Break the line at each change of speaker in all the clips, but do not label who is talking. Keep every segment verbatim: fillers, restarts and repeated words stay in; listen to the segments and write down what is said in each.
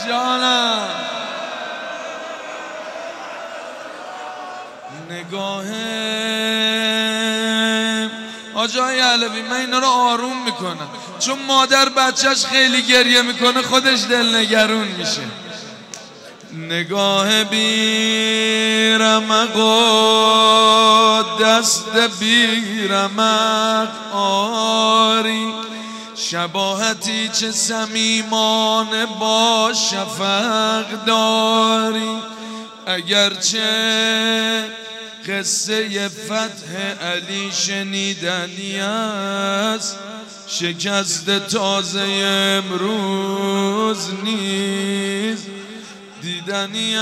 جانم نگاه آجای علوی، من اینا رو آروم میکنم چون مادر بچهش خیلی گریه میکنه خودش دلنگرون میشه. نگاه بیرمق و دست بیرمق آری، شباهتی چه صمیمانه با شفق داری. اگرچه قصه فتح علی شنیدنی است، شکست تازه امروز نیست دیدنی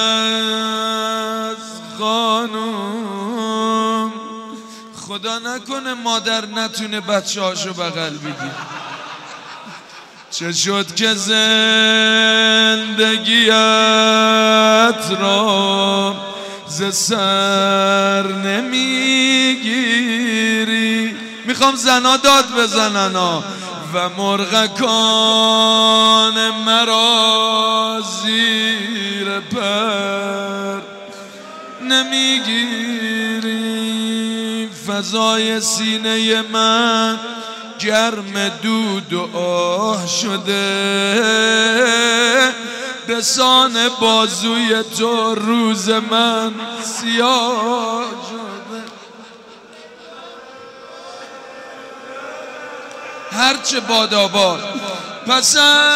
است. خانم خدا نکنه مادر نتونه بچه هاشو بغل بگیر. چه شد که زندگیت را ز سر نمیگیری. میخوام زنا داد بزنن ها. و مرغکان مرا زیر پر نمیگیری. فضای سینه من گرم دود و آه شده، بسان بازوی تو روز من سیاه شده. هرچه باداباد پس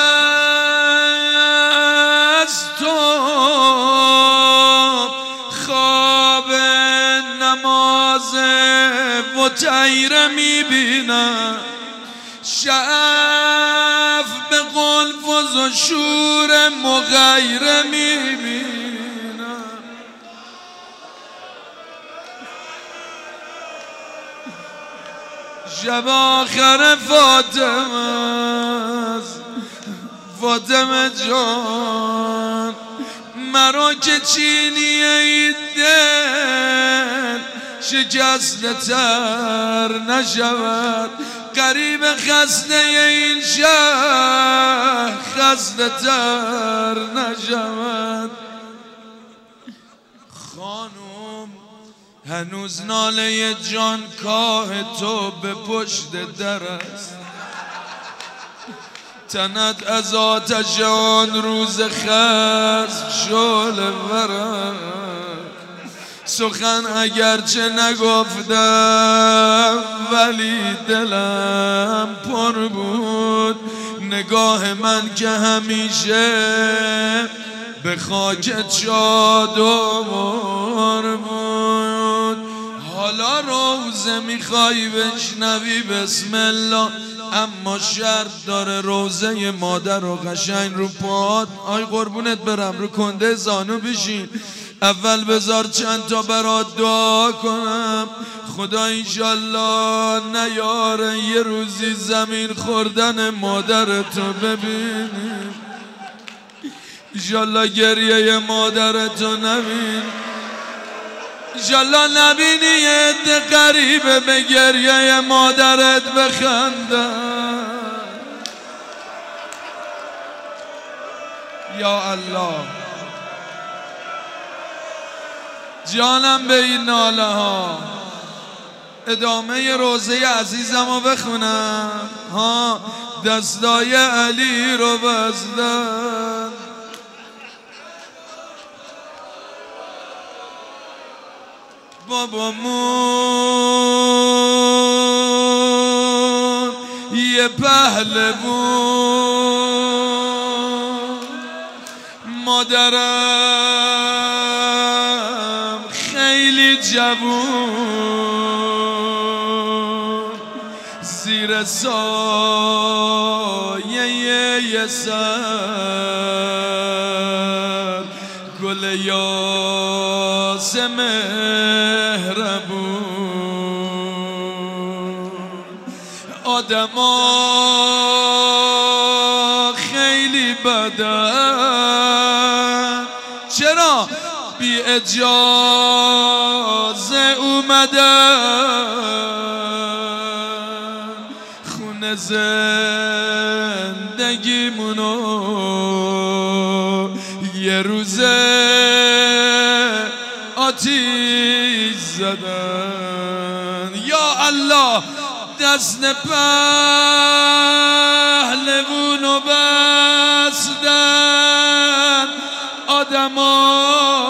از تو خواب نماز و تیره میبینم، شعف به قلف و شور مغیره میبینم. شب آخر فاطمه است فاطمه جان، مرا که چینی ای دل شکسته تر نشود. قریب خسته این شهر خسته تر نشود. خانم هنوز ناله جان کاه تو به پشت در است، تنت از آتش آن روز خصم شعله ور است. سخن اگرچه نگفتم ولی دلم پر بود. نگاه من که همیشه به خاک چادر بود. حالا روزه میخوای بشنوی بسم الله، اما شرط داره روزه مادر و قشنگ رو پاد. آی قربونت برم رو کنده زانو بشین. اول بذار چند تا برات دعا کنم. خدا انشالله نیاره یه روزی زمین خوردن مادرتو ببینیم. انشالله گریه مادرتو نبین. انشالله نبینی یه عده غریبه به گریه مادرت بخندن. یا الله جانم به این ناله ها. ادامه روزه عزیزم رو بخونم ها. دستای علی رو بزدن، بابامون یه پهلوون، مادرم خیلی جوون، زیر سایه یه سر گل یاس مهربون. آدما خیلی بدن، چرا بی اجازه اومدن خونه زندگیمونو یه روزه آتیش زدن. یا الله دست پهلوونو بستن آدما،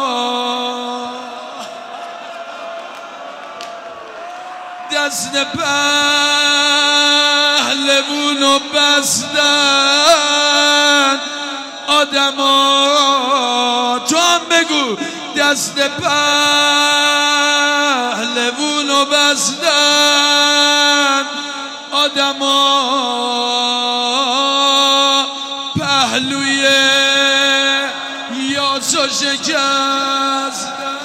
دست پهلوونو بستن آدما. تو هم بگو دست پهلوونو بستن آدما، پهلوی یاسو شکستن.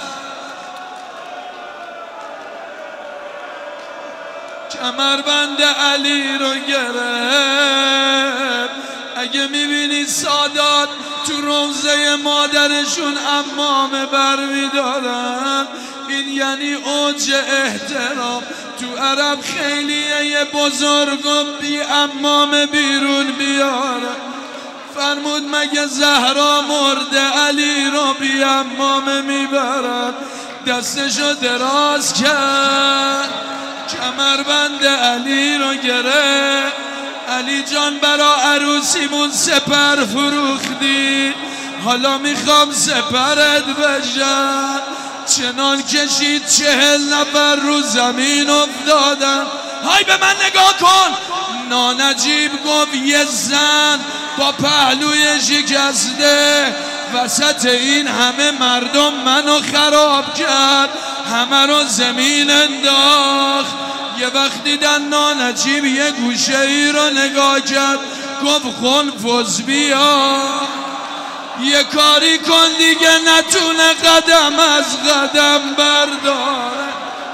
کمربند علی رو گرفت. اگه میبینی سادات تو روضه مادرشون عمامه برمیدارن، این یعنی اوج احترام. تو عرب خیلیه یه بزرگم بی عمامه بیرون بیاره. فرمود مگه زهرا مرده علی رو بی عمامه میبرد. دستشو دراز کرد، کمربند علی رو گرفت. علی جان برا عروسیمون سپر فروختی، حالا میخوام سپرت بشم. چنان کشید چهل نفر رو زمین افتادن. های به من نگاه کن. نانجیب گفت یه زن با پهلوی شکسته وسط این همه مردم منو خراب کرد، همه رو زمین انداخت. یه وقت دیدن نانجیب یه گوشه ای رو نگاه کرد، گفت خنفس بیا یه کاری کن دیگه نتونه قدم از قدم برداره.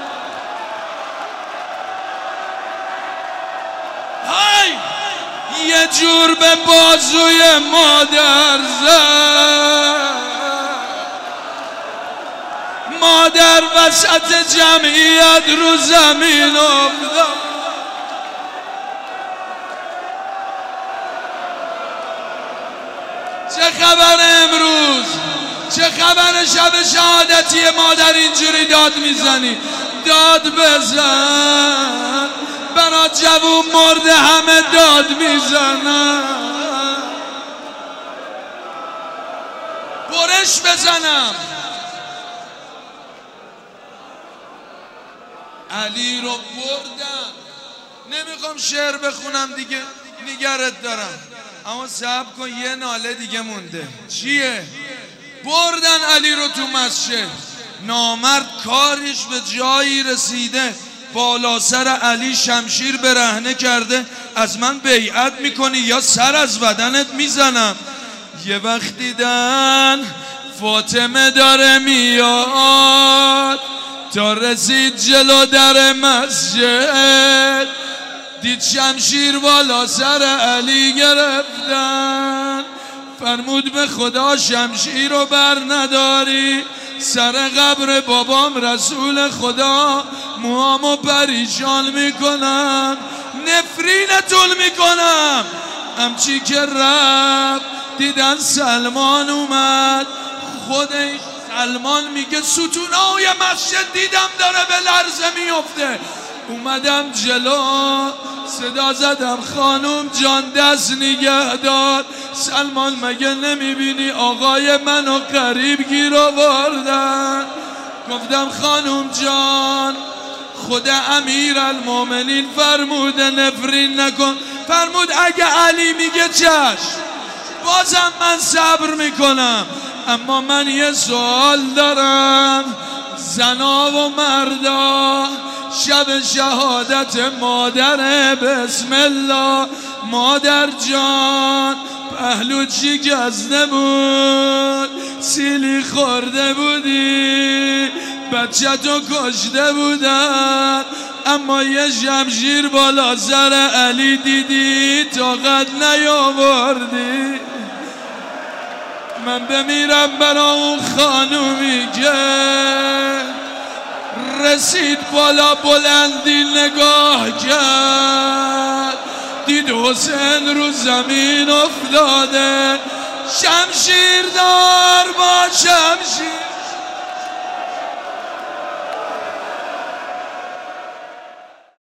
های یه جور به بازوی مادر زد. مادر وسط جمعیت رو زمین افتاد. چه خبر امروز؟ چه خبر شب شهادتی مادر اینجوری داد میزنی؟ داد بزن. برا جوون مرده همه داد میزنن. برش بزنم. علی رو بردن. نمیخوام شعر بخونم دیگه، نگرت دارم، اما صبر کن یه ناله دیگه مونده. چیه؟ بردن علی رو تو مسجد. نامرد کارش به جایی رسیده، بالا سر علی شمشیر برهنه کرده، از من بیعت میکنی یا سر از بدنت میزنم. یه وقت دیدن فاطمه داره میاد، تا رسید جلو در مسجد، دید شمشیر بالا سر علی گرفتن. فرمود به خدا شمشیر رو بر نداری، سر قبر بابام رسول خدا موامو پریشان میکنم، نفرینتون میکنم. همچی که رفت دیدن سلمان اومد. خودش سلمان میگه ستونای مسجد دیدم داره به لرزه میفته. اومدم جلو صدا زدم خانم جان دست نگه دار. سلمان مگه نمیبینی آقای منو قریب گیر آوردن؟ گفتم خانم جان خود امیر المومنین فرموده نفرین نکن. فرمود اگه علی میگه چشم بازم من صبر میکنم، اما من یه سوال دارم. زنا و مردا شب شهادت مادره، بسم الله مادر جان پهلو چی گزده بود، سیلی خورده بودی، بچه تو کشته بودن، اما یه شمشیر بالا سر علی دیدی طاقت نیاوردی. من بمیرم برا اون خانومی که رسید بالا بلندی نگاه کرد، دید حسین رو زمین افتاده، شمشیر دار با